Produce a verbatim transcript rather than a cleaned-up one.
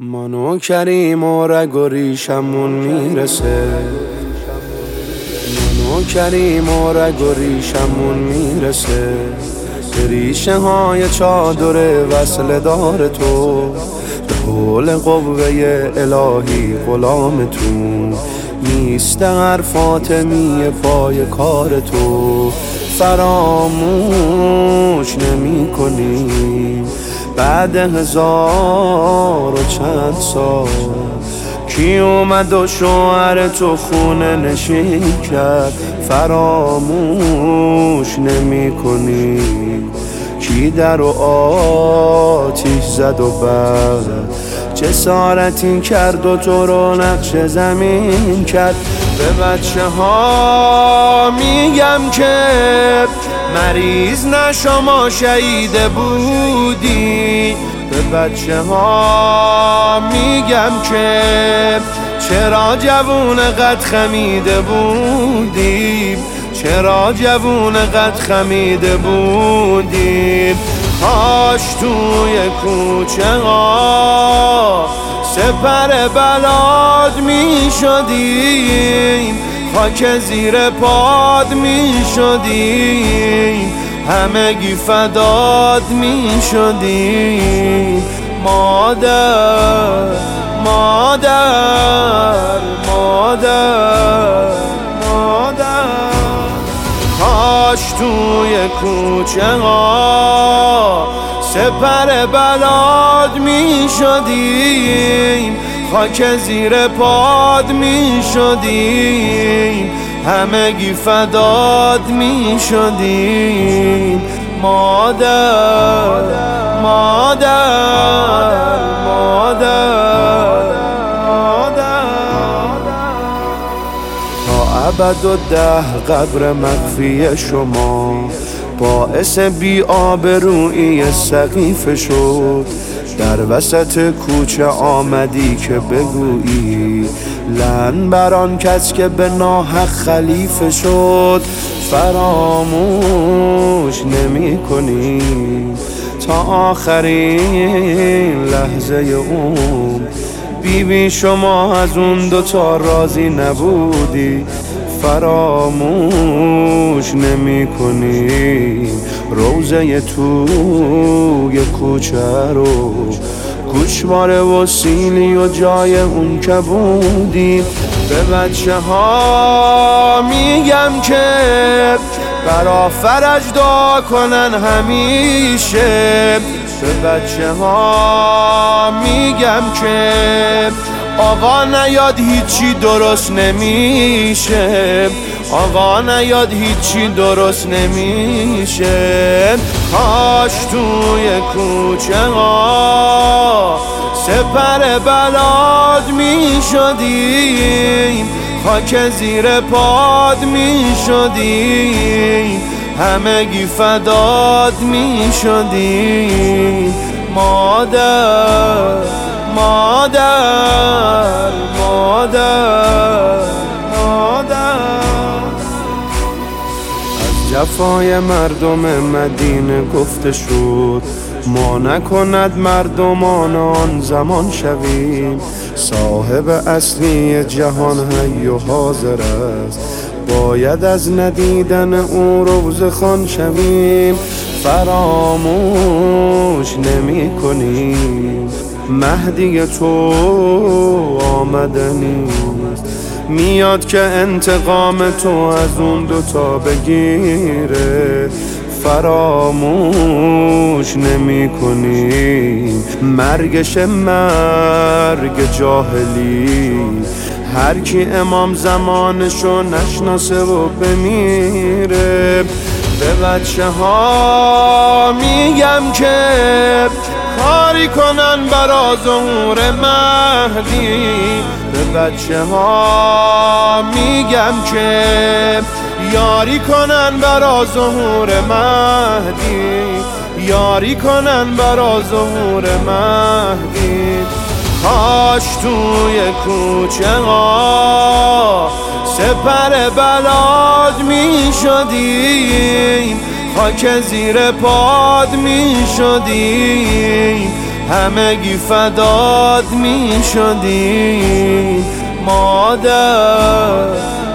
منو کریم و رگ و ریشمون میرسه منو کریم و رگ و ریشمون میرسه به ریشه های چادر وصل دار تو، به حول قوه الهی غلامتون نیست هر فاطمی پای کار تو. فراموش نمی کنیم بعد هزار و چند سال کی اومد و شوهر تو خونه نشین کرد. فراموش نمی کنی کی در و آتیش زد و بعد جسارتی کرد و تو رو نقش زمین کرد. به بچه ها میگم که مریض نشما شهید بودی. به بچه ها میگم که چرا جوون قد خمیده بودیم، چرا جوون قد خمیده بودیم. کاش توی کوچه ها سپر بلاد می شدیم، خاک زیر پاد می شدیم، همگی فداد می شدیم. مادر مادر مادر مادر کاش توی کوچه ها سپر بلاد می شدیم، خاک زیر پاد می شدیم، همگی فداد می شدیم. مادر مادر مادر تا ابد و ده قبر مخفی شما باعث بی آبرویی سقیفه شد. در وسط کوچه آمدی که بگویی لعن بر آن کس که به ناحق خلیفه شد. فراموش نمی کنی تا آخرین لحظه عمر بی بی شما از اون دوتا راضی نبودی. فراموش نمی کنی روزه توی کوچه رو گوشواره و سیلی و جای اون کبودی. به بچه ها میگم که برا فرج دعا کنن همیشه. به بچه ها میگم که آقا نیاد هیچی درست نمیشه، آقا نیاد هیچی درست نمیشه. کاش توی کوچه ها سپر بلاد می شدیم، خاک زیر پاد می شدیم، همگی فداد می شدیم. مادر مادر مادر مادر از جفای مردم مدینه گفته شد ما نکند مردمان آن زمان شویم. صاحب اصلی جهان حی و حاضر است، باید از ندیدن او روزه خوان شویم. فراموش نمی کنیم مهدی تو آمدنی میاد که انتقام تو از اون دوتا بگیره. فراموش نمی کنی مرگش مرگ جاهلی، هر کی امام زمانشو نشناسه و بمیره. به بچه ها میگم که کاری کنن برا ظهور مهدی. به بچه ها میگم که یاری کنن برا ظهور مهدی، یاری کنن برا ظهور مهدی. کاش توی کوچه ها سپر بلاد می شدیم، خاک زیر پاد می شدیم، همگی فداد می شدیم مادر.